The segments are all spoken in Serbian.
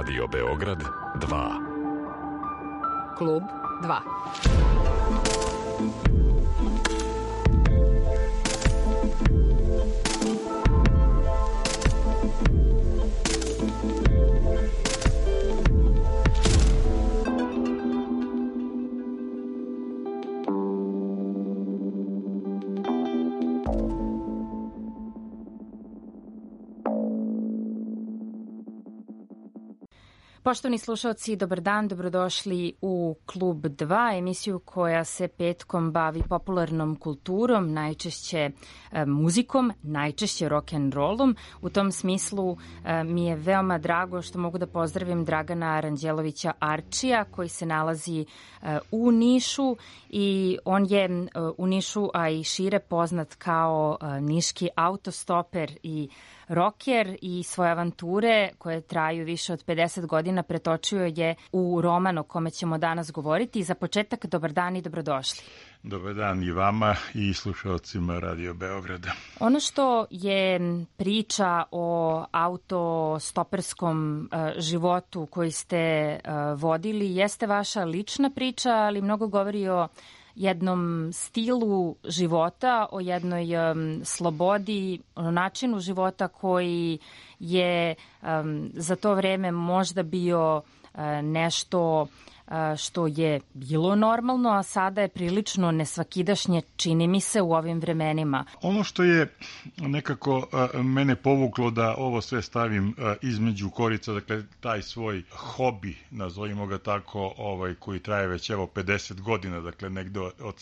Radio Beograd 2. Klub 2. Poštovani slušalci, dobar dan, dobrodošli u Klub 2, emisiju koja se petkom bavi popularnom kulturom, najčešće muzikom, najčešće rock'n'rollom. U tom smislu mi je veoma drago što mogu da pozdravim Dragana Aranđelovića Arčija, koji se nalazi u Nišu i on je u Nišu, a i šire poznat kao niški autostoper i rocker i svoje avanture koje traju više od 50 godina pretočio je u roman o kome ćemo danas govoriti. Za početak, dobar dan i dobrodošli. Dobar dan i vama i slušalcima Radio Beograda. Ono što je priča o autostoperskom životu koji ste vodili jeste vaša lična priča, ali mnogo govori o jednom stilu života, o jednoj slobodi, o načinu života koji je za to vreme možda bio nešto što je bilo normalno, a sada je prilično nesvakidašnje, čini mi se, u ovim vremenima. Ono što je nekako mene povuklo da ovo sve stavim između korica, dakle taj svoj hobi, nazovimo ga tako, koji traje već 50 godina, dakle negde od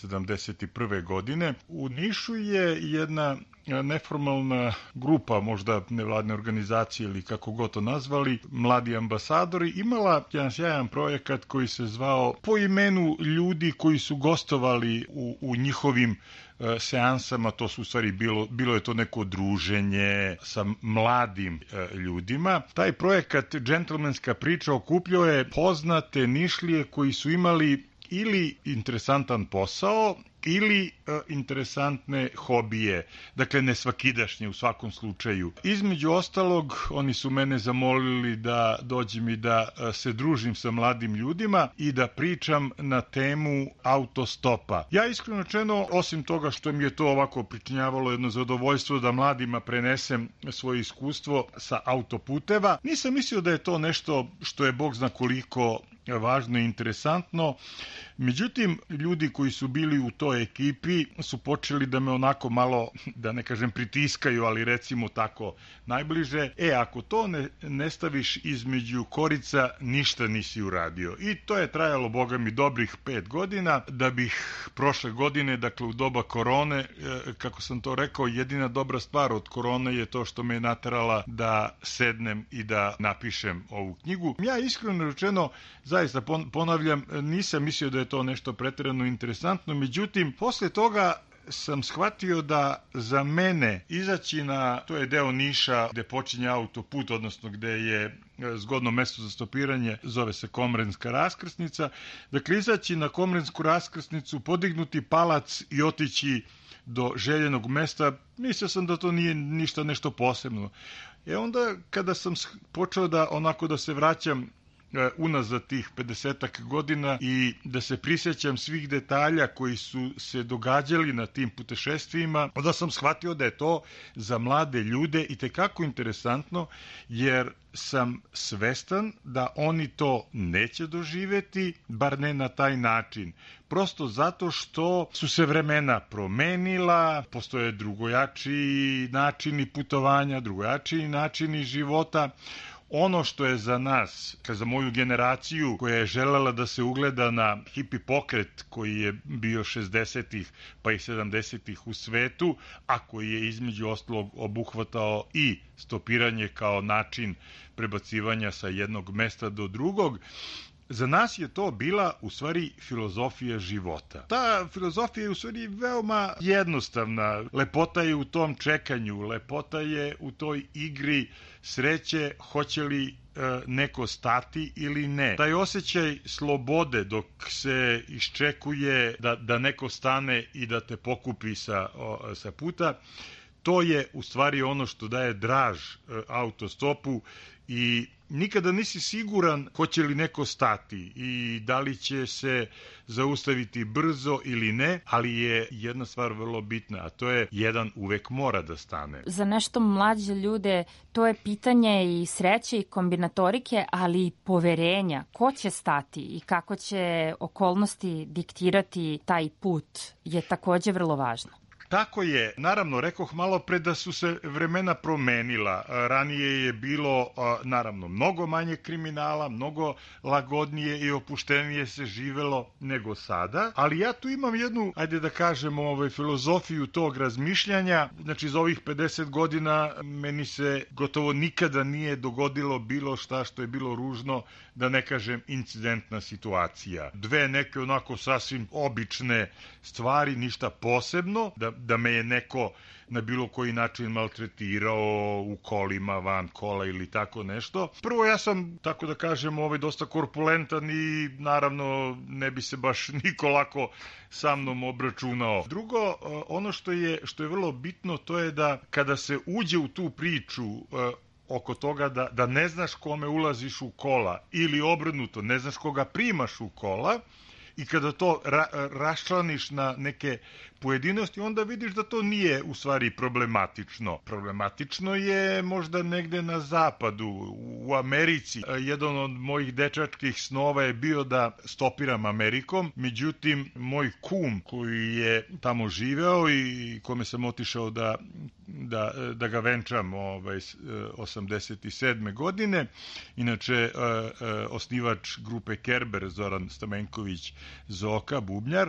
71. godine. U Nišu je jedna neformalna grupa, možda nevladne organizacije ili kako god to nazvali, mladi ambasadori, imala jedan sjajan projekat koji se zvao po imenu ljudi koji su gostovali u njihovim seansama. To su u stvari bilo je to neko druženje sa mladim ljudima. Taj projekat Džentlmenska priča okupljao je poznate Nišlije koji su imali ili interesantan posao ili interesantne hobije, dakle nesvakidašnje u svakom slučaju. Između ostalog, oni su mene zamolili da dođem i da se družim sa mladim ljudima i da pričam na temu autostopa. Ja iskreno rečeno, osim toga što mi je to ovako pričinjavalo jedno zadovoljstvo da mladima prenesem svoje iskustvo sa autoputeva, nisam mislio da je to nešto što je bog zna koliko važno i interesantno. Međutim, ljudi koji su bili u toj ekipi su počeli da me onako malo, da ne kažem pritiskaju, ali recimo tako najbliže. Ako to ne staviš između korica, ništa nisi uradio. I to je trajalo, boga mi, dobrih 5 godina, da bih prošle godine, dakle u doba korone, kako sam to rekao, jedina dobra stvar od korone je to što me je naterala da sednem i da napišem ovu knjigu. Ja iskreno rečeno, zaista ponavljam, nisam mislio da je to nešto pretjerano interesantno, međutim, posle toga sam shvatio da za mene izaći to je deo Niša gde počinje autoput, odnosno gde je zgodno mesto za stopiranje, zove se Komrenska raskrsnica. Dakle, izaći na Komrensku raskrsnicu, podignuti palac i otići do željenog mesta, mislio sam da to nije ništa nešto posebno. Onda kada sam počeo da se vraćam unazad tih 50 godina i da se prisjećam svih detalja koji su se događali na tim putešestvijima, onda sam shvatio da je to za mlade ljude itekako interesantno, jer sam svestan da oni to neće doživeti, bar ne na taj način. Prosto zato što su se vremena promenila, postoje drugojačiji načini putovanja, drugojačiji načini života. Ono što je za nas, za moju generaciju koja je želela da se ugleda na hipi pokret koji je bio 60-ih pa i 70-ih u svetu, a koji je između ostalog obuhvatao i stopiranje kao način prebacivanja sa jednog mesta do drugog, za nas je to bila u stvari filozofija života. Ta filozofija je u stvari veoma jednostavna. Lepota je u tom čekanju, lepota je u toj igri sreće, hoće li neko stati ili ne. Taj osjećaj slobode dok se iščekuje da neko stane i da te pokupi sa puta, to je u stvari ono što daje draž autostopu i nikada nisi siguran hoće li neko stati i da li će se zaustaviti brzo ili ne, ali je jedna stvar vrlo bitna, a to je jedan uvek mora da stane. Za nešto mlađe ljude to je pitanje i sreće i kombinatorike, ali i poverenja. Ko će stati i kako će okolnosti diktirati taj put je takođe vrlo važno. Tako je. Naravno, rekoh malo pre da su se vremena promenila. Ranije je bilo, naravno, mnogo manje kriminala, mnogo lagodnije i opuštenije se živelo nego sada, ali ja tu imam jednu, ajde da kažemo, filozofiju tog razmišljanja. Znači, za ovih 50 godina meni se gotovo nikada nije dogodilo bilo šta što je bilo ružno, da ne kažem incidentna situacija. Dve neke onako sasvim obične stvari, ništa posebno, da me je neko na bilo koji način maltretirao u kolima, van kola ili tako nešto. Prvo, ja sam, tako da kažem, dosta korpulentan i naravno ne bi se baš niko lako sa mnom obračunao. Drugo, ono što je vrlo bitno, to je da kada se uđe u tu priču oko toga da ne znaš kome ulaziš u kola ili obrnuto, ne znaš koga primaš u kola, i kada to raščlaniš na neke pojedinosti, onda vidiš da to nije u stvari problematično. Problematično je možda negde na zapadu, u Americi. Jedan od mojih dečačkih snova je bio da stopiram Amerikom, međutim, moj kum koji je tamo živeo i kome sam otišao da ga venčam 87. godine, inače osnivač grupe Kerber, Zoran Stamenković Zoka, bubnjar,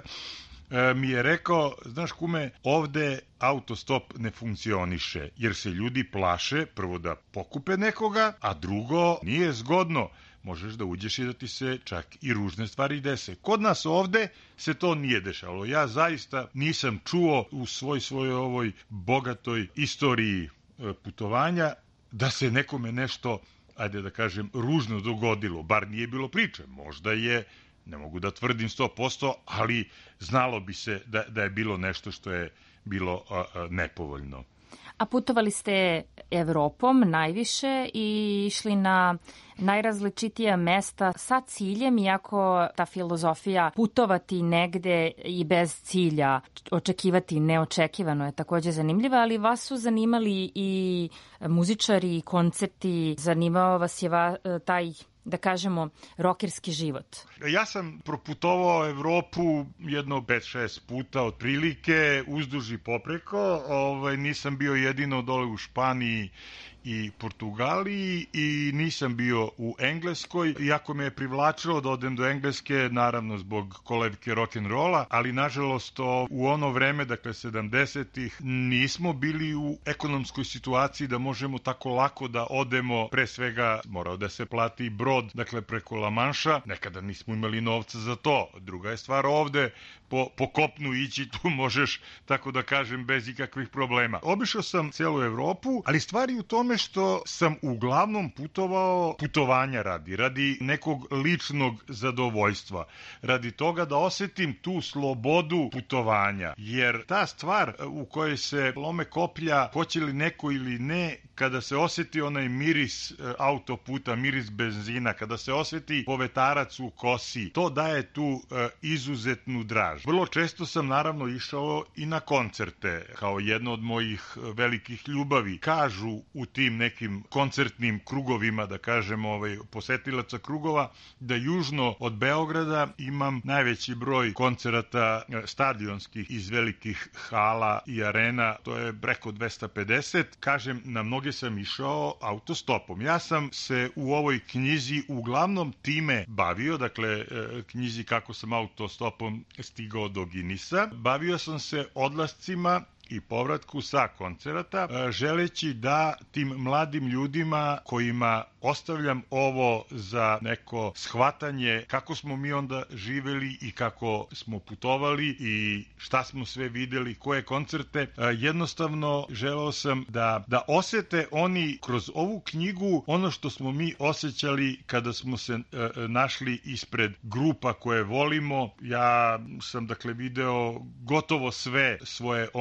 mi je rekao, znaš kume, ovde autostop ne funkcioniše, jer se ljudi plaše, prvo da pokupe nekoga, a drugo, nije zgodno. Možeš da uđeš i da ti se čak i ružne stvari dese. Kod nas ovde se to nije dešavalo. Ja zaista nisam čuo u svojoj ovoj bogatoj istoriji putovanja da se nekome nešto, ajde da kažem, ružno dogodilo. Bar nije bilo priče. Možda je, ne mogu da tvrdim 100%, ali znalo bi se da je bilo nešto što je bilo nepovoljno. A putovali ste Evropom najviše i išli na najrazličitija mesta sa ciljem, iako ta filozofija putovati negde i bez cilja, očekivati neočekivano je takođe zanimljiva, ali vas su zanimali i muzičari, koncerti, zanimao vas je taj, da kažemo, rokerski život. Ja sam proputovao Evropu jedno 5-6 puta otprilike, uzduž i popreko. Nisam bio jedino dole u Španiji i Portugaliji i nisam bio u Engleskoj, iako me je privlačilo da odem do Engleske, naravno zbog kolevke rock'n'rolla, ali nažalost u ono vreme, dakle 70-ih, nismo bili u ekonomskoj situaciji da možemo tako lako da odemo, pre svega morao da se plati brod, dakle preko La Manša, nekada nismo imali novca za to. Druga je stvar ovde, po kopnu ići, tu možeš, tako da kažem, bez ikakvih problema. Obišao sam celu Evropu, ali stvari u tome što sam uglavnom putovao putovanja radi nekog ličnog zadovoljstva, radi toga da osetim tu slobodu putovanja, jer ta stvar u kojoj se lome koplja, hoće li neko ili ne, kada se oseti onaj miris autoputa, miris benzina, kada se oseti povetarac u kosi, to daje tu izuzetnu draž. Vrlo često sam naravno išao i na koncerte, kao jedno od mojih velikih ljubavi. Kažu u tim nekim koncertnim krugovima, da kažem, posetilaca krugova, da južno od Beograda imam najveći broj koncerata stadionskih iz velikih hala i arena, to je preko 250. Kažem, na mnoge sam išao autostopom. Ja sam se u ovoj knjizi uglavnom time bavio, dakle, knjizi kako sam autostopom stigao do Guinnessa. Bavio sam se odlascima i povratku sa koncerata, želeći da tim mladim ljudima kojima ostavljam ovo za neko shvatanje kako smo mi onda živeli i kako smo putovali i šta smo sve videli, koje koncerte, jednostavno želeo sam da osete oni kroz ovu knjigu ono što smo mi osjećali kada smo se našli ispred grupa koje volimo. Ja sam dakle video gotovo sve svoje omiljene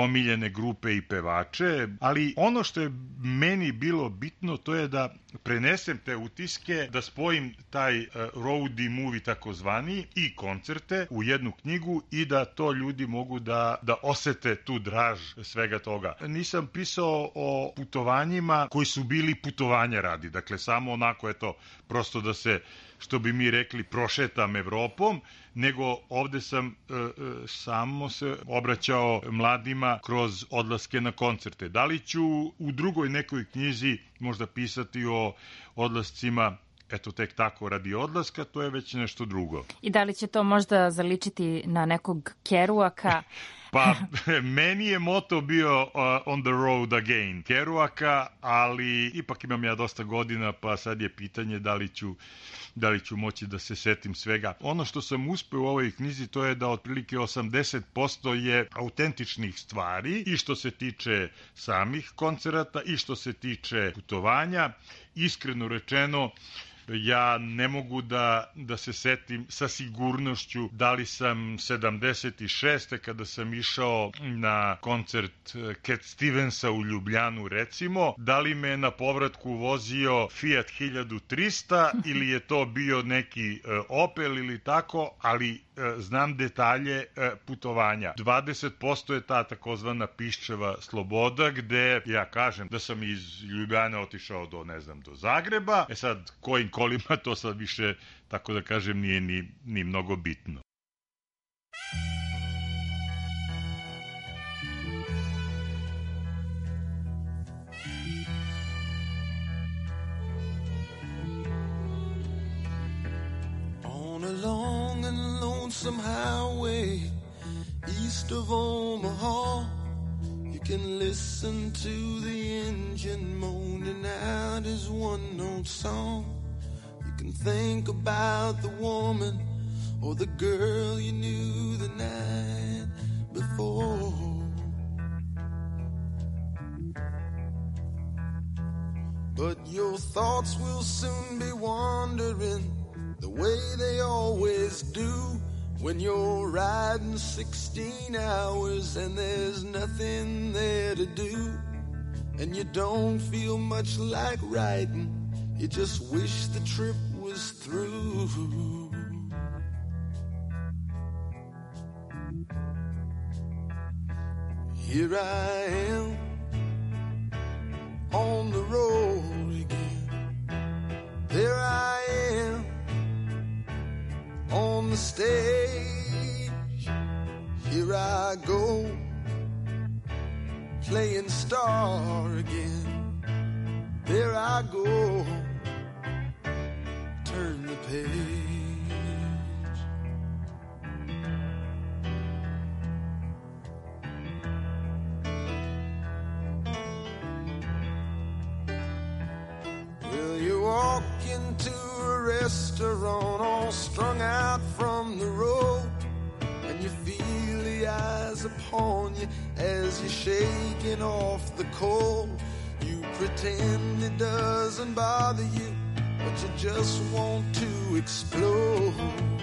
omiljene grupe i pevače, ali ono što je meni bilo bitno to je da prenesem te utiske, da spojim taj roadie movie takozvani i koncerte u jednu knjigu i da to ljudi mogu da osete tu draž svega toga. Nisam pisao o putovanjima koji su bili putovanja radi, dakle samo onako eto, prosto da se, što bi mi rekli, prošetam Evropom, nego ovde sam samo se obraćao mladima kroz odlaske na koncerte. Da li ću u drugoj nekoj knjizi možda pisati o odlascima eto tek tako radi odlaska, to je već nešto drugo. I da li će to možda zaličiti na nekog Kerouaka? Pa, meni je moto bio on the road again Kerouaka, ali ipak imam ja dosta godina, pa sad je pitanje da li ću moći da se setim svega. Ono što sam uspeo u ovoj knjizi to je da otprilike 80% je autentičnih stvari i što se tiče samih koncerata i što se tiče putovanja. Iskreno rečeno, ja ne mogu da se setim sa sigurnošću da li sam 76. kada sam išao na koncert Cat Stevensa u Ljubljanu recimo, da li me na povratku vozio Fiat 1300 ili je to bio neki Opel ili tako, ali znam detalje putovanja. 20% je ta takozvana Piščeva sloboda, gde ja kažem da sam iz Ljubljane otišao do Zagreba. Sad, kojim kolima, to sad više, tako da kažem, nije ni mnogo bitno. On a long and lonesome highway east of Omaha, you can listen to the engine moaning out his one-note song. You can think about the woman or the girl you knew the night before. But your thoughts will soon be wandering the way they always do when you're riding 16 hours and there's nothing there to do, and you don't feel much like riding, you just wish the trip was through. Here I am on the road again. There I am on the stage. Here I go, playing star again. There I go, turn the page. Well, you walk into a restaurant all strung out from the road, and you feel the eyes upon you as you're shaking off the cold. You pretend it doesn't bother you, but you just want to explode.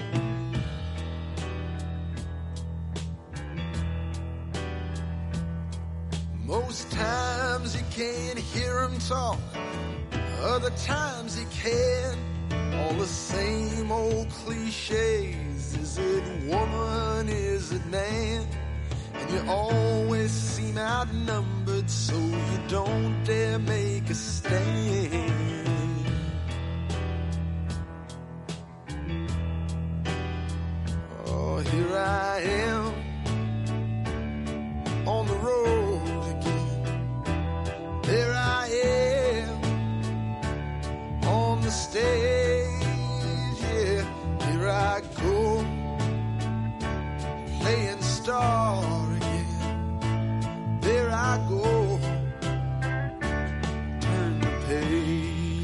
Most times you can't hear him talk, other times you can. All the same old cliches. Is it woman, is it man? And you always seem outnumbered, so you don't dare make a stand. Oh, here I am on the road again. There I am on the stage, yeah. Here I go, playing star again. There I go, turn the page.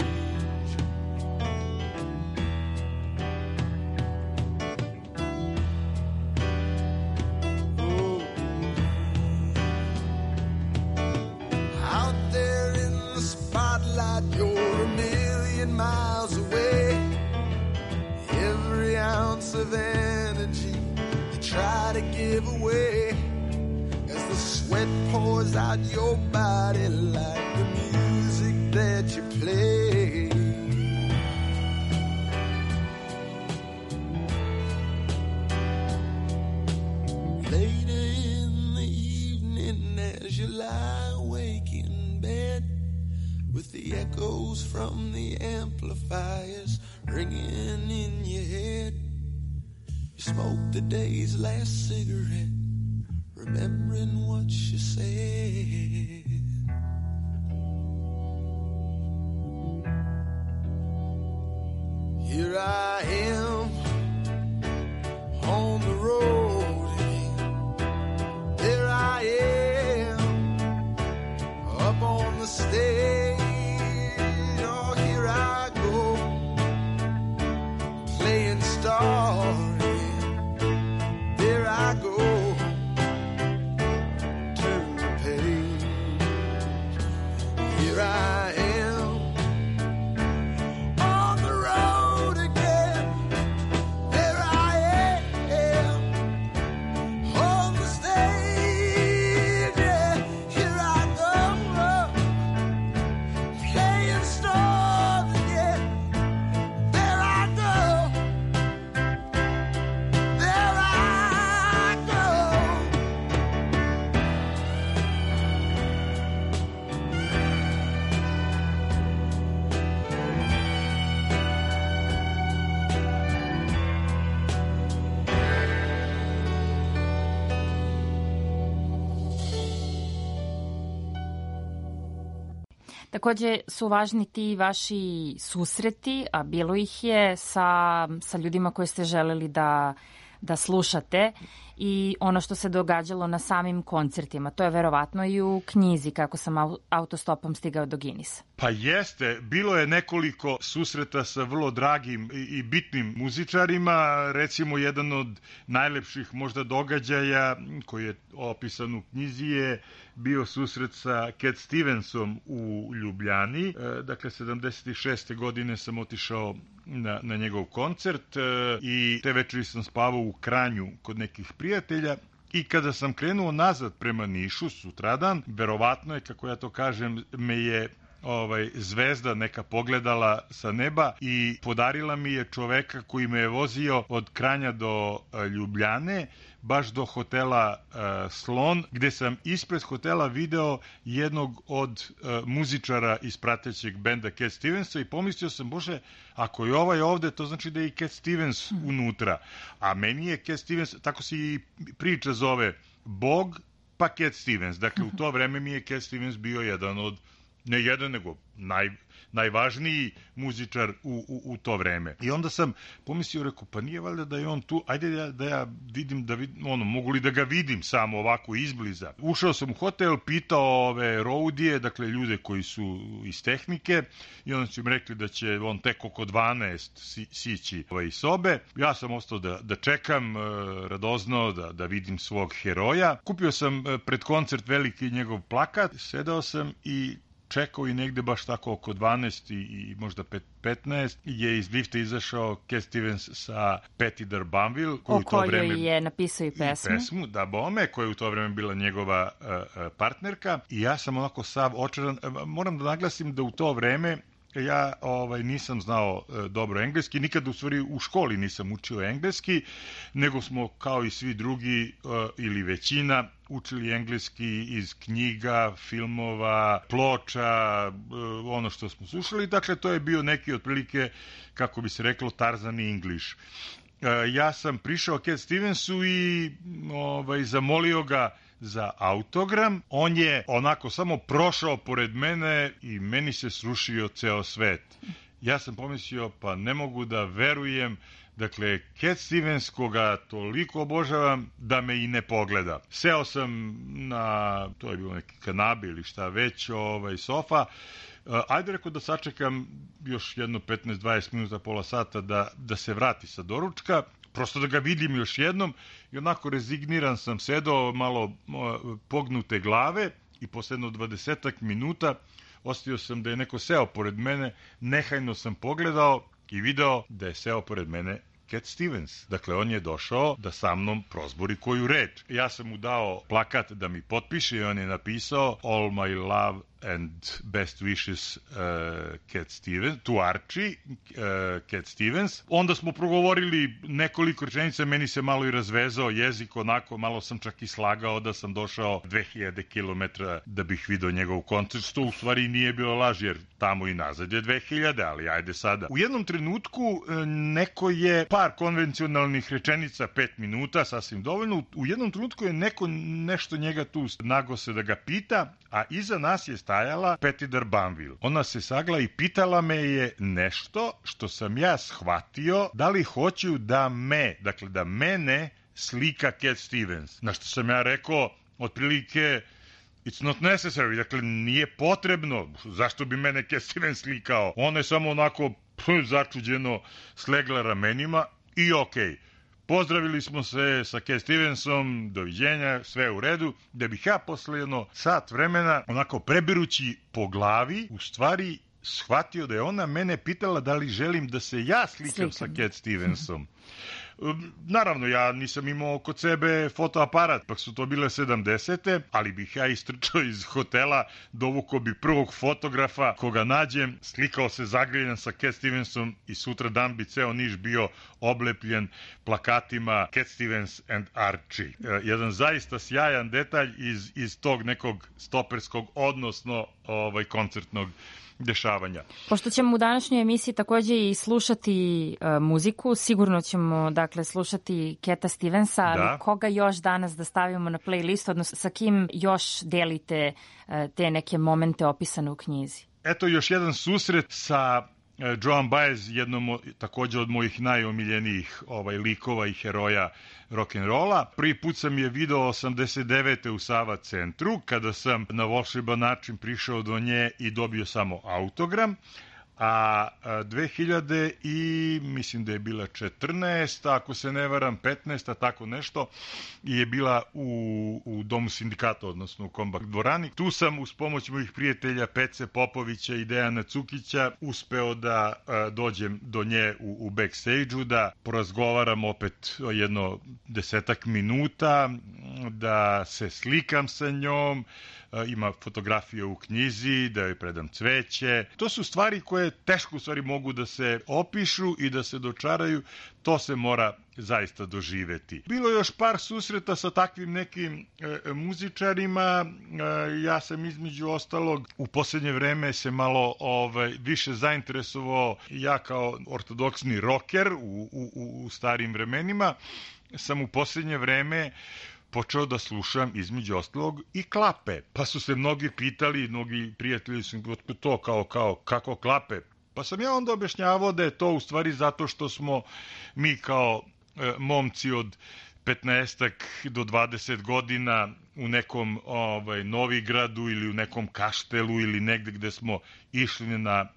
Oh. Out there in the spotlight, you're a million miles away. Every ounce of energy you try to give away as the sweat that pours out your body like the music that you play. Later in the evening as you lie awake in bed with the echoes from the amplifiers ringing in your head, you smoke the day's last cigarette, remembering what you said. Here I am on the road again. There I am up on the stage. Oh, here I go playing star again. There I go to the page. Here I am on the road again. There I am on the stage. Yeah, here I go playing stars again. There I go. There I go. Takođe su važni ti vaši susreti, a bilo ih je sa ljudima koje ste želeli da slušate i ono što se događalo na samim koncertima. To je verovatno i u knjizi Kako sam autostopom stigao do Guinnessa. Pa jeste, bilo je nekoliko susreta sa vrlo dragim i bitnim muzičarima. Recimo, jedan od najlepših možda događaja koji je opisan u knjizi je bio susret sa Cat Stevensom u Ljubljani. Dakle, 76. godine sam otišao na njegov koncert i te večeri sam spavao u Kranju kod nekih prijatelja. I kada sam krenuo nazad prema Nišu sutradan, verovatno je, kako ja to kažem, me je zvezda neka pogledala sa neba i podarila mi je čoveka koji me je vozio od Kranja do Ljubljane, baš do hotela Slon, gde sam ispred hotela video jednog od muzičara iz pratećeg benda Cat Stevensa i pomislio sam, bože, ako je ovaj ovde, to znači da je i Cat Stevens unutra. A meni je Cat Stevens, tako se i priča zove, Bog pa Cat Stevens. Dakle, u to vreme mi je Cat Stevens bio jedan od, ne jedan, nego najvažniji muzičar u to vreme. I onda sam pomislio, rekao, pa nije valjda da je on tu, ajde da ja vidim, mogu li da ga vidim samo ovako izbliza. Ušao sam u hotel, pitao ove roadije, dakle ljude koji su iz tehnike, i onda su im rekli da će on tek oko 12 sići iz sobe. Ja sam ostao da čekam radozno, da vidim svog heroja. Kupio sam pred koncert veliki njegov plakat, sedao sam i čekao i negde baš tako oko 12 i možda 15 je iz lifta izašao Cat Stevens sa Patti D'Urbanville, o kojoj je napisao i pesmu. Da bome, koja je u to vreme bila njegova partnerka. I ja sam onako sav očaran. Moram da naglasim da u to vreme ja nisam znao dobro engleski, nikada u stvari u školi nisam učio engleski, nego smo kao i svi drugi ili većina učili engleski iz knjiga, filmova, ploča, ono što smo slušali. Dakle, to je bio neki otprilike, kako bi se reklo, Tarzan English. Ja sam prišao Cat Stevensu i zamolio ga za autogram. On je onako samo prošao pored mene i meni se srušio ceo svet. Ja sam pomislio, pa ne mogu da verujem, dakle, Cat Stevens, koga toliko obožavam, da me i ne pogleda. Seo sam na, to je bilo neki kanabe ili šta već, sofa. Ajde, rekao, da sačekam još jedno 15-20 minuta, pola sata da se vrati sa doručka, prosto da ga vidim još jednom, i onako rezigniran sam sedao, malo pognute glave, i posle jedno 20 minuta osetio sam da je neko seo pored mene, nehajno sam pogledao i video da je seo pored mene Cat Stevens. Dakle, on je došao da sa mnom prozbori koju reč. Ja sam mu dao plakat da mi potpiše i on je napisao All my love and best wishes Cat Stevens, to Archie, Cat Stevens. Onda smo progovorili nekoliko rečenica, meni se malo i razvezao jezik, onako, malo sam čak i slagao da sam došao 2000 km da bih video njegov koncert, što u stvari nije bilo laž, jer tamo i nazad je 2000, ali ajde sada. U jednom trenutku neko je par konvencionalnih rečenica, 5 minuta, sasvim dovoljno, u jednom trenutku je neko nešto njega tu nago se da ga pita, a iza nas je stajala Petidar Banville. Ona se sagla i pitala me je nešto što sam ja shvatio, da li hoću da mene slika Cat Stevens. Na što sam ja rekao, otprilike, it's not necessary, dakle nije potrebno, zašto bi mene Cat Stevens slikao. Ona je samo onako začuđeno slegla ramenima i okej. Pozdravili smo se sa Cat Stevensom, doviđenja, sve u redu, da bih ja posle jedno sat vremena, onako prebirući po glavi, u stvari shvatio da je ona mene pitala da li želim da se ja slikam sa Cat Stevensom. Naravno, ja nisam imao kod sebe fotoaparat, pa su to bile 70. ali bih ja istrčao iz hotela, dovukao bi prvog fotografa koga nađem, slikao se zagrljen sa Cat Stevensom i sutra dan bi ceo Niš bio oblepljen plakatima Cat Stevens and Archie. Jedan zaista sjajan detalj iz tog nekog stoperskog, odnosno koncertnog dešavanja. Pošto ćemo u današnjoj emisiji takođe i slušati muziku, sigurno ćemo slušati Cata Stevensa, ali koga još danas da stavimo na playlist, odnosno sa kim još delite te neke momente opisane u knjizi? Eto još jedan susret sa Joan Baez, jednom takođe od mojih najomiljenijih likova i heroja rock'n'rolla. Prvi put sam je video 89. u Sava centru, kada sam na volšeban način prišao do nje i dobio samo autogram. A 2000 i mislim da je bila 14, ako se ne varam 15, tako nešto, je bila u Domu sindikata, odnosno u Kombak dvorani. Tu sam uz pomoć mojih prijatelja Pece Popovića i Dejana Cukića uspeo da dođem do nje u backstage-u, da porazgovaram opet jedno 10 minuta, da se slikam sa njom, ima fotografije u knjizi, da joj predam cveće. To su stvari koje teško u stvari mogu da se opišu i da se dočaraju. To se mora zaista doživeti. Bilo je još par susreta sa takvim nekim muzičarima. Ja sam između ostalog u posljednje vreme se malo više zainteresovao, ja kao ortodoksni rocker u starim vremenima sam u posljednje vreme počeo da slušam između ostalog i klape. Pa su se mnogi pitali, mnogi prijatelji su to kako klape. Pa sam ja onda objašnjavao da je to u stvari zato što smo mi kao momci od 15 do 20 godina u nekom Novigradu ili u nekom Kaštelu ili negde gde smo išli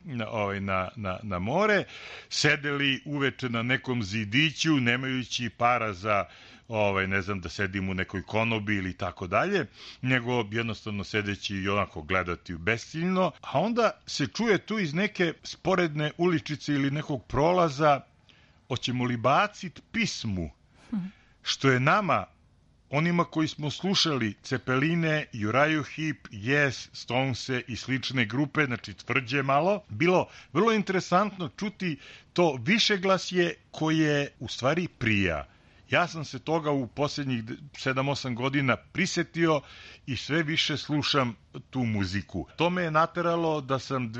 na more, sedeli uveče na nekom zidiću, nemajući para za ne znam, da sedim u nekoj konobi ili tako dalje, nego jednostavno sedeći i onako gledati besciljno, a onda se čuje tu iz neke sporedne uličice ili nekog prolaza, hoćemo li bacit pismu, što je nama, onima koji smo slušali Cepeline, Uriah Heep, Yes, Stonese i slične grupe, znači tvrđe malo, bilo vrlo interesantno čuti to višeglasje koje u stvari prija. Ja sam se toga u posljednjih 7-8 godina prisetio i sve više slušam tu muziku. To me je nateralo da sam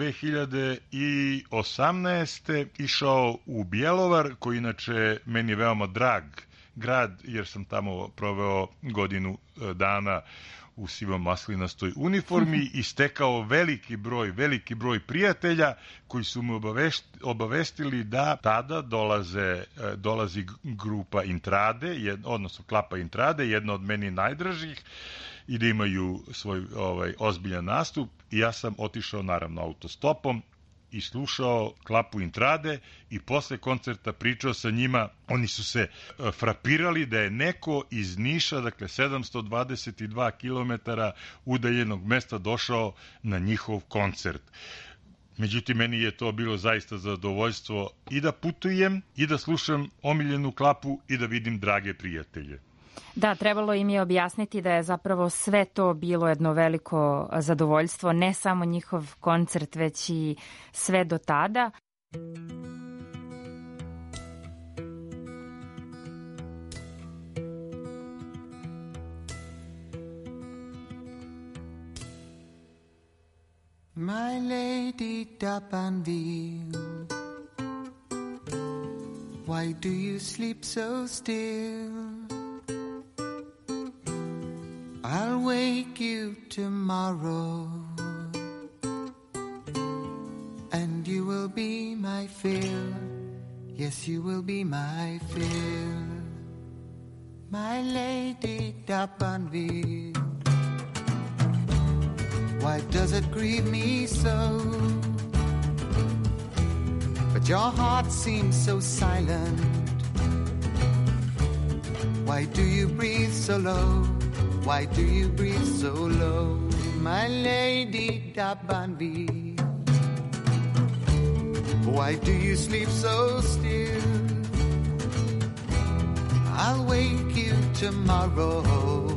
2018. išao u Bjelovar, koji inače meni je veoma drag grad, jer sam tamo proveo godinu dana u sivo-maslinastoj uniformi i stekao veliki broj prijatelja koji su me obavestili da tada dolazi grupa Intrade, odnosno klapa Intrade, jedna od meni najdražih, i da imaju svoj ozbiljan nastup. I ja sam otišao naravno autostopom i slušao klapu Intrade i posle koncerta pričao sa njima. Oni su se frapirali da je neko iz Niša, dakle 722 km udaljenog mesta, došao na njihov koncert. Međutim, meni je to bilo zaista zadovoljstvo i da putujem, i da slušam omiljenu Klapu, i da vidim drage prijatelje. Da, trebalo im je objasniti da je zapravo sve to bilo jedno veliko zadovoljstvo, ne samo njihov koncert, već i sve do tada. My lady D'Abanville, why do you sleep so still? I'll wake you tomorrow, and you will be my fill. Yes, you will be my fill. My lady D'Abanville, why does it grieve me so? But your heart seems so silent. Why do you breathe so low? Why do you breathe so low? My lady D'Abanville, why do you sleep so still? I'll wake you tomorrow,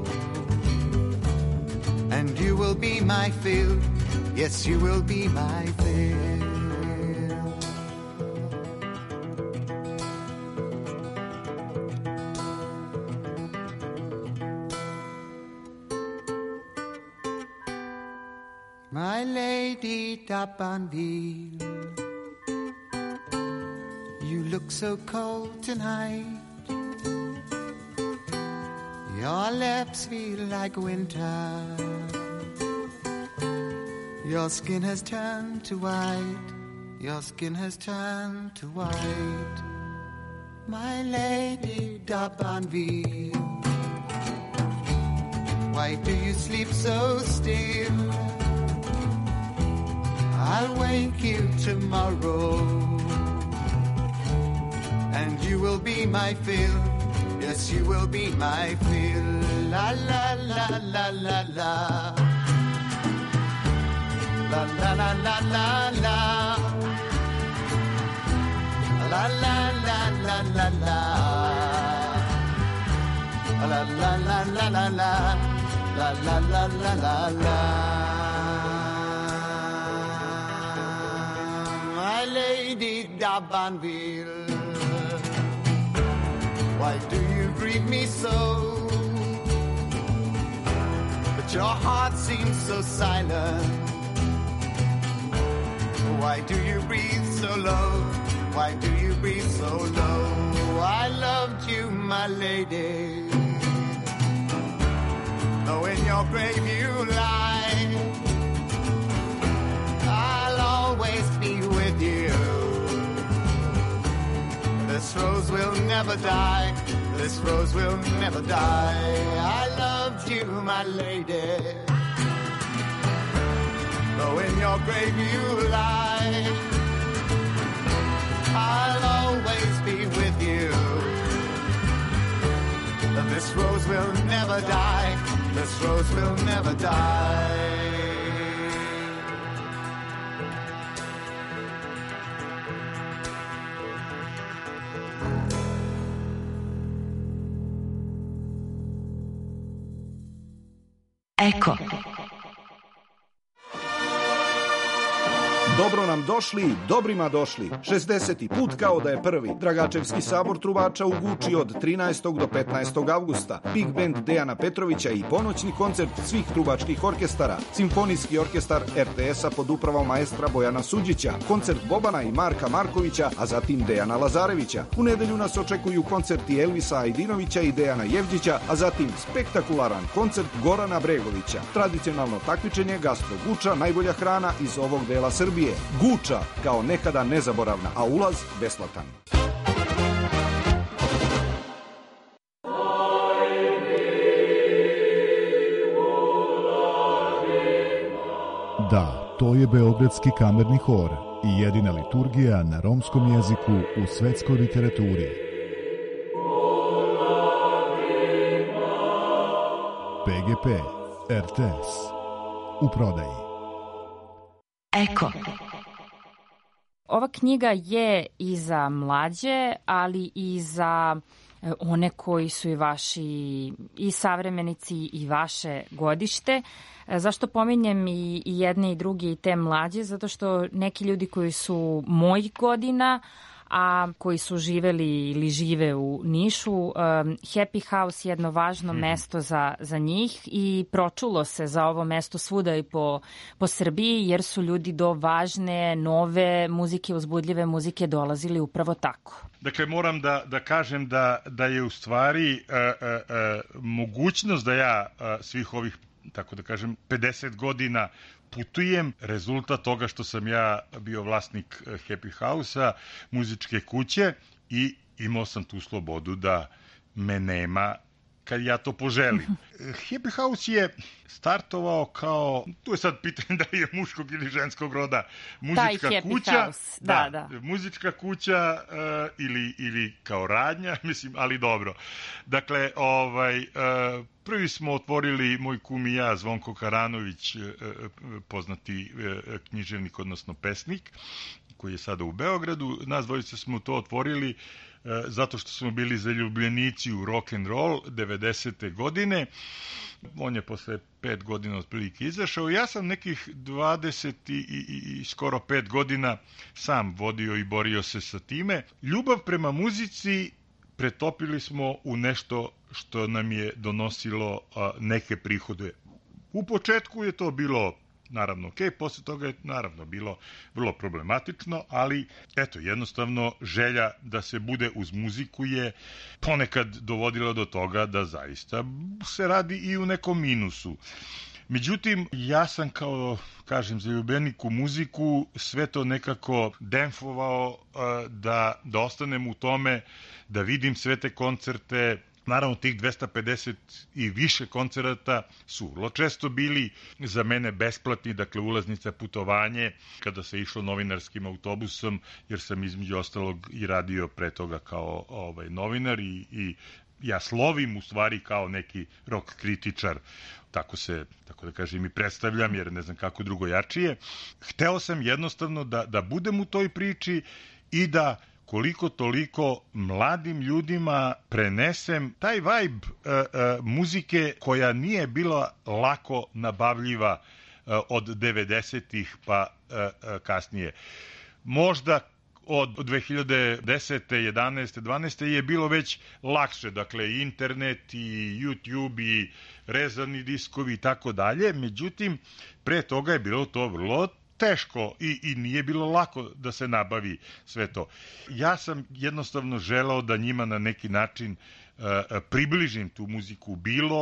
and you will be my fill. Yes, you will be my fill. My lady D'Abanville, you look so cold tonight. Your lips feel like winter. Your skin has turned to white. Your skin has turned to white. My lady D'Abanville, why do you sleep so still? I'll wake you tomorrow, and you will be my fill. Yes, you will be my fill. La la la la la la. La la la la la la. La la la la la la. La la la la la la. La la la la la la. My lady D'Abanville, why do you grieve me so? But your heart seems so silent. Why do you breathe so low? Why do you breathe so low? I loved you, my lady, though in your grave you lie. I'll always be with you. This rose will never die. This rose will never die. I loved you, my lady, though in your grave you lie. I'll always be with you. This rose will never die. This rose will never die. Eko. Dobro nam došli, dobrima došli. 60. put kao da je prvi. Dragačevski sabor trubača u Guči od 13. do 15. avgusta. Big band Dejana Petrovića i ponoćni koncert svih trubačkih orkestara. Simfonijski orkestar RTS-a pod upravom maestra Bojana Suđića. Koncert Bobana i Marka Markovića, a zatim Dejana Lazarevića. U nedelju nas očekuju koncerti Elvisa Ajdinovića i Dejana Jevđića, a zatim spektakularan koncert Gorana Bregovića. Tradicionalno takmičenje Gastro Guča, najbolja hrana iz ovog dela Srbije. Guča kao nekada nezaboravna, a ulaz besplatan. Da, to je Beogradski kamerni hor i jedina liturgija na romskom jeziku u svetskoj literaturi. PGP RTS u prodaji. Eko. ova knjiga je i za mlađe, ali i za one koji su i vaši i savremenici i vaše godište. Zašto pominjem i jedne i druge i te mlađe? Zato što neki ljudi koji su mojih godina, a koji su živeli ili žive u Nišu, Happy House je jedno važno mesto za njih i pročulo se za ovo mesto svuda i po Srbiji, jer su ljudi do važne, nove muzike, uzbudljive muzike dolazili upravo tako. Dakle, moram da kažem da je u stvari mogućnost da ja svih ovih, tako da kažem, 50 godina putujem, rezultat toga što sam ja bio vlasnik Happy House-a, muzičke kuće, i imao sam tu slobodu da me nema kad ja to poželim. Happy House je startovao kao, tu je sad pitanje da li je muškog ili ženskog roda, muzička kuća. House. Da. Muzička kuća ili kao radnja, mislim, ali dobro. Dakle, prvi smo otvorili, moj kum i ja, Zvonko Karanović, poznati književnik, odnosno pesnik, koji je sada u Beogradu. Nas dvojice smo to otvorili zato što smo bili zaljubljenici u rock and roll 90. godine. On je posle 5 godina otprilike izašao. Ja sam nekih 20 i skoro 5 godina sam vodio i borio se sa time. Ljubav prema muzici pretopili smo u nešto što nam je donosilo neke prihode. U početku je to bilo naravno ok, posle toga je naravno bilo vrlo problematično, ali eto, jednostavno želja da se bude uz muziku je ponekad dovodila do toga da zaista se radi i u nekom minusu. Međutim, ja sam kao, kažem, zaljubljenik u muziku sve to nekako demfovao da ostanem u tome, da vidim sve te koncerte. Naravno, tih 250 i više koncerata su vrlo često bili za mene besplatni, dakle ulaznica, putovanje, kada se išlo novinarskim autobusom, jer sam između ostalog i radio pre toga kao novinar i ja slovim u stvari kao neki rock kritičar, tako da kažem i predstavljam, jer ne znam kako drugojačije. Hteo sam jednostavno da budem u toj priči i da koliko toliko mladim ljudima prenesem taj vibe muzike koja nije bila lako nabavljiva od 90-ih pa kasnije. Možda od 2010. 11. 12. je bilo već lakše, dakle internet i YouTube i rezani diskovi i tako dalje, međutim pre toga je bilo to vrlo teško i nije bilo lako da se nabavi sve to. Ja sam jednostavno želeo da njima na neki način približim tu muziku,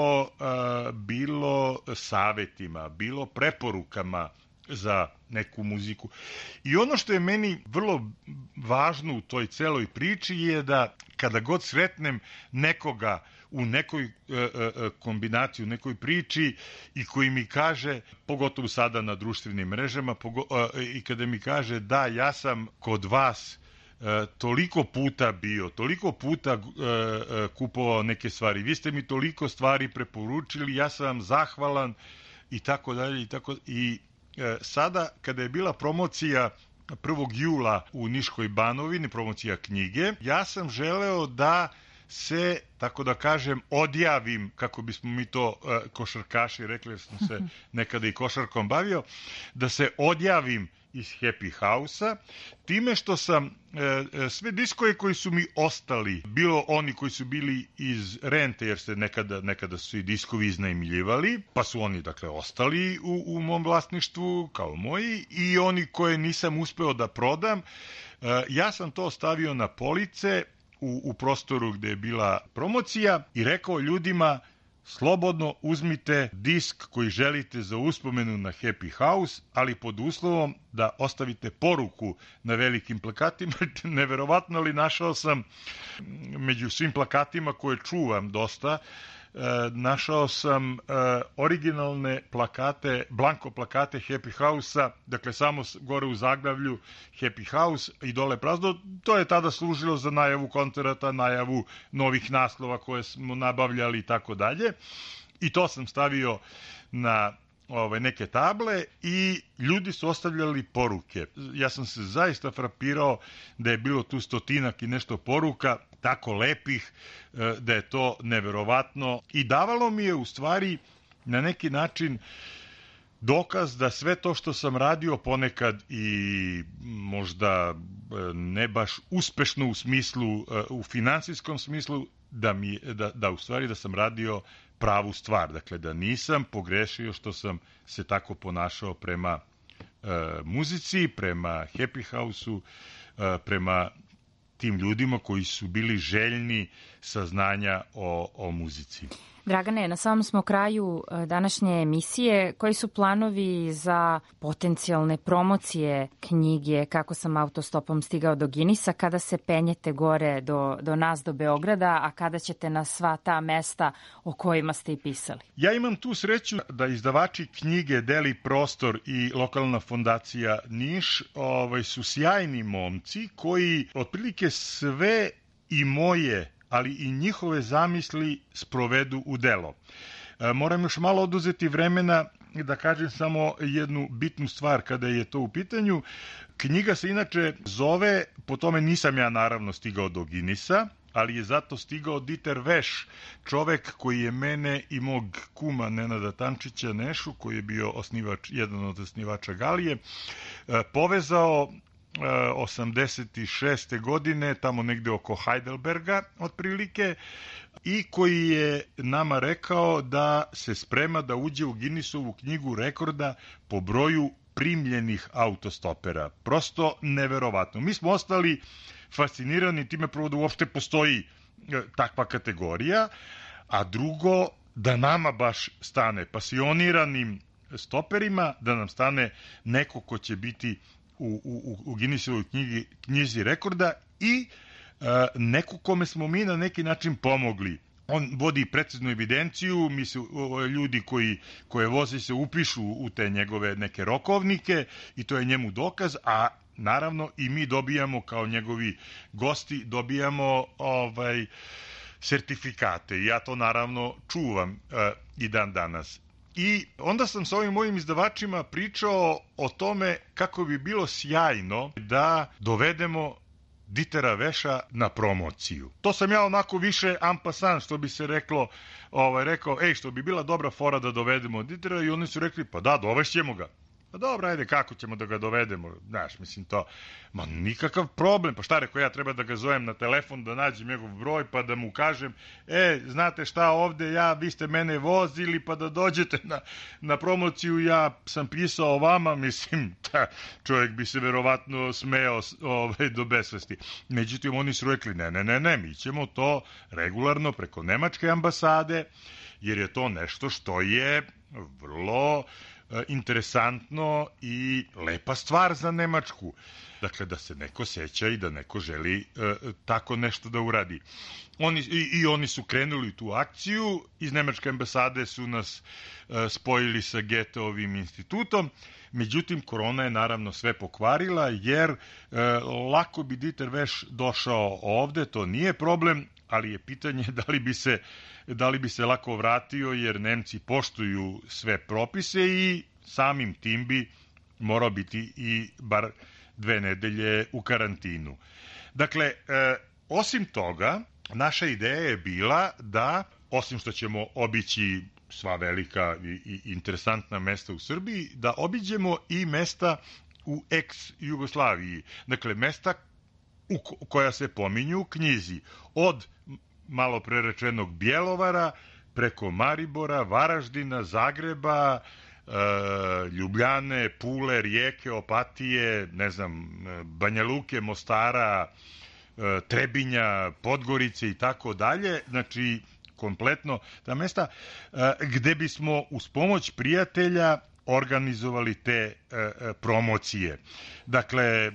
bilo savetima, bilo preporukama za neku muziku. I ono što je meni vrlo važno u toj celoj priči je da kada god sretnem nekoga u nekoj kombinaciji, u nekoj priči i koji mi kaže, pogotovo sada na društvenim mrežama, i kada mi kaže da, ja sam kod vas toliko puta bio, toliko puta kupovao neke stvari, vi ste mi toliko stvari preporučili, ja sam vam zahvalan i tako dalje i sada kada je bila promocija 1. jula u Niškoj Banovini, promocija knjige, ja sam želeo da se, tako da kažem, odjavim, kako bismo mi to košarkaši rekli, jer sam se nekada i košarkom bavio, da se odjavim iz Happy House-a, time što sam sve diskoje koji su mi ostali, bilo oni koji su bili iz rente, jer se nekada su i diskovi iznajmljivali, pa su oni, dakle, ostali u mom vlasništvu kao moji, i oni koje nisam uspeo da prodam, ja sam to stavio na police u prostoru gde je bila promocija i rekao ljudima, slobodno uzmite disk koji želite za uspomenu na Happy House, ali pod uslovom da ostavite poruku na velikim plakatima. Neverovatno, ali našao sam među svim plakatima koje čuvam dosta, našao sam originalne plakate, blanko plakate Happy House-a, dakle samo gore u zaglavlju Happy House i dole prazno. To je tada služilo za najavu koncerata, najavu novih naslova koje smo nabavljali i tako dalje. I to sam stavio na neke table i ljudi su ostavljali poruke. Ja sam se zaista frapirao da je bilo tu 100 i nešto poruka, tako lepih, da je to neverovatno i davalo mi je u stvari na neki način dokaz da sve to što sam radio ponekad i možda ne baš uspešno u smislu, u finansijskom smislu, da u stvari da sam radio pravu stvar. Dakle, da nisam pogrešio što sam se tako ponašao prema muzici, prema Happy House-u, prema tim ljudima koji su bili željni saznanja o muzici. Dragane, na samom smo kraju današnje emisije. Koji su planovi za potencijalne promocije knjige Kako sam autostopom stigao do Ginisa, kada se penjete gore do nas, do Beograda, a kada ćete na sva ta mesta o kojima ste i pisali? Ja imam tu sreću da izdavači knjige Deli prostor i lokalna fondacija Niš su sjajni momci koji otprilike sve i moje, ali i njihove zamisli sprovedu u delo. Moram još malo oduzeti vremena da kažem samo jednu bitnu stvar kada je to u pitanju. Knjiga se inače zove, po tome nisam ja naravno stigao do Ginisa, ali je zato stigao Dieter Veš, čovek koji je mene i mog kuma Nenada Tančića Nešu, koji je bio jedan od osnivača Galije, povezao 86. godine, tamo negde oko Heidelberga otprilike, i koji je nama rekao da se sprema da uđe u Guinnessovu knjigu rekorda po broju primljenih autostopera. Prosto neverovatno. Mi smo ostali fascinirani time, prvo da uopšte postoji takva kategorija, a drugo da nama baš stane pasioniranim stoperima, da nam stane neko ko će biti u Guinnessovoj knjizi rekorda i neko kome smo mi na neki način pomogli. On vodi preciznu evidenciju, ljudi koje voze se upišu u te njegove neke rokovnike i to je njemu dokaz, a naravno i mi dobijamo kao njegovi gosti, dobijamo sertifikate i ja to naravno čuvam i dan danas. I onda sam sa ovim mojim izdavačima pričao o tome kako bi bilo sjajno da dovedemo Dietera Veša na promociju. To sam ja onako više en passant, što bi se rekao, što bi bila dobra fora da dovedemo Dietera, i oni su rekli, pa da, dovešćemo ga. Pa dobro, ajde, kako ćemo da ga dovedemo? Znaš, mislim to, ma nikakav problem, pa šta rekao, ja treba da ga zovem na telefon, da nađem njegov broj, pa da mu kažem, znate šta ovde, vi ste mene vozili, pa da dođete na promociju, ja sam pisao o vama, mislim, čovjek bi se verovatno smeo do besvesti. Međutim, oni su rekli, ne, mi ćemo to regularno preko nemačke ambasade, jer je to nešto što je vrlo interesantno i lepa stvar za Nemačku. Dakle, da se neko seća i da neko želi tako nešto da uradi. Oni su krenuli tu akciju, iz Nemačke ambasade su nas spojili sa Goetheovim institutom, međutim, korona je naravno sve pokvarila, jer lako bi Dieter Veš došao ovde, to nije problem, ali je pitanje da li bi se lako vratio, jer Nemci poštuju sve propise i samim tim bi morao biti i bar 2 nedelje u karantinu. Dakle, osim toga, naša ideja je bila da, osim što ćemo obići sva velika i interesantna mesta u Srbiji, da obiđemo i mesta u ex-Jugoslaviji. Dakle, mesta koja se pominju u knjizi. Od malo prerečenog Bjelovara, preko Maribora, Varaždina, Zagreba, Ljubljane, Pule, Rijeke, Opatije, Banja Luke, Mostara, Trebinja, Podgorice i tako dalje. Znači, kompletno ta mesta gde bismo uz pomoć prijatelja organizovali te promocije. Dakle,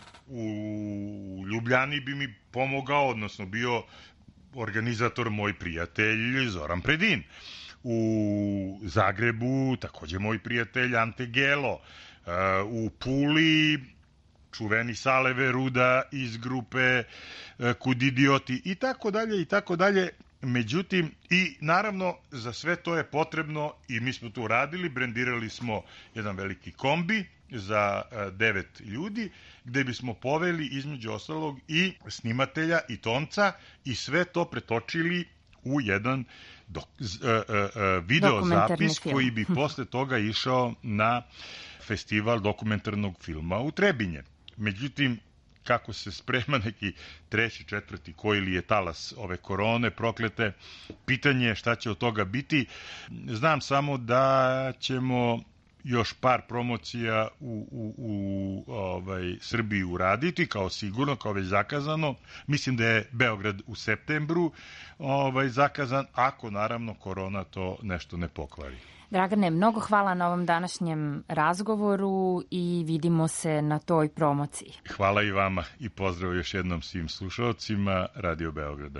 u Ljubljani bi mi pomogao, odnosno bio organizator moj prijatelj Zoran Predin. U Zagrebu takođe moj prijatelj Ante Gelo. U Puli čuveni Sale Veruda iz grupe Kud idioti i tako dalje i tako dalje. Međutim, i naravno za sve to je potrebno, i mi smo to uradili, brendirali smo jedan veliki kombi za 9 ljudi, gde bismo poveli između ostalog i snimatelja i tonca i sve to pretočili u jedan video zapis koji bi posle toga išao na festival dokumentarnog filma u Trebinje. Međutim, kako se sprema neki 3., 4. koji li je talas ove korone proklete, pitanje je šta će od toga biti. Znam samo da ćemo još par promocija u Srbiji uraditi, kao sigurno, kao već zakazano. Mislim da je Beograd u septembru zakazan, ako naravno korona to nešto ne pokvari. Dragane, mnogo hvala na ovom današnjem razgovoru i vidimo se na toj promociji. Hvala i vama i pozdrav još jednom svim slušalcima Radio Beograda.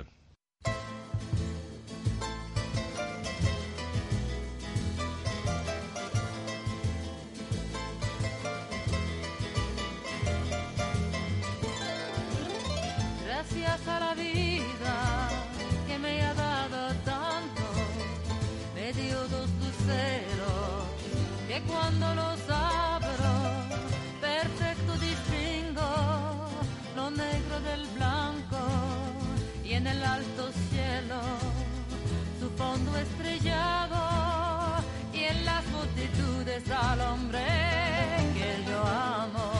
Gracias a la vida que me ha dado tanto, me dio dos luceros que cuando los abro perfecto distingo lo negro del blanco y en el alto cielo su fondo estrellado y en las multitudes al hombre que yo amo.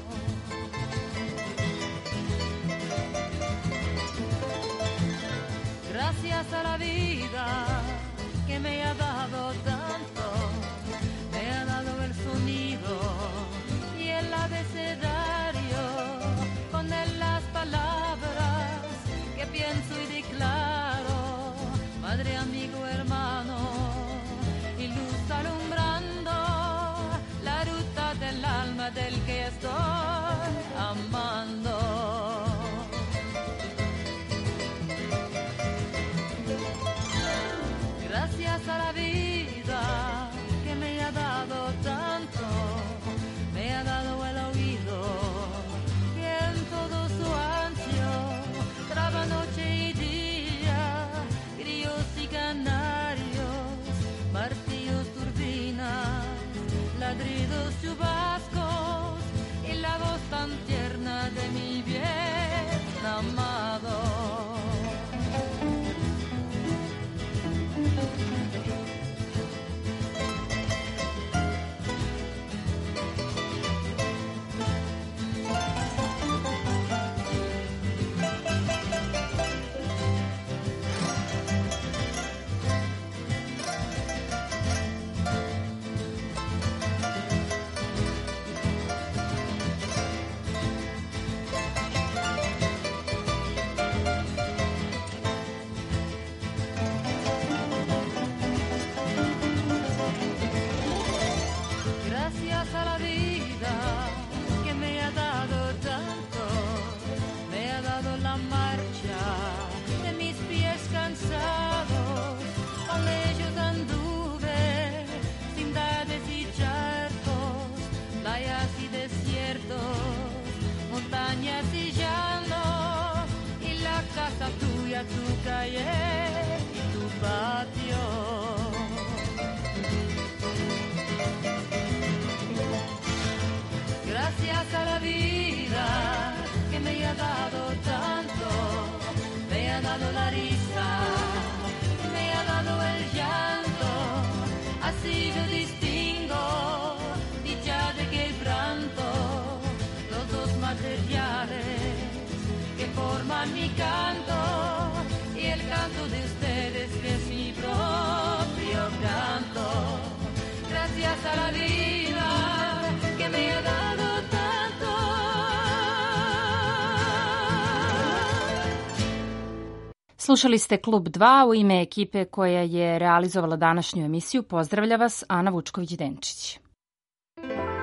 Gracias a la vida que me ha dado tanto, me ha dado el sonido y el abecedario, con él las palabras que pienso y declaro, madre, amigo, hermano, y luz alumbrando la ruta del alma del que estoy amando. Gracias a la vida que me ha dado tanto, me ha dado el oído y en todo su ancho traba noche y día, grillos y canarios, martillos, turbinas, ladridos, chubascos y la voz tan tierna de mi bien amado. Tu calle y tu patio. Gracias a la vida que me ha dado tanto, me ha dado la risa, me ha dado el llanto, así yo distingo dicha de que quebranto, los dos materiales que forman mi canto y el canto de ustedes que es mi propio canto. Gracias a la vida que me ha dado tanto. Slušali ste Klub 2 u ime ekipe koja je realizovala današnju emisiju. Pozdravlja vas Ana Vučković-Denčić.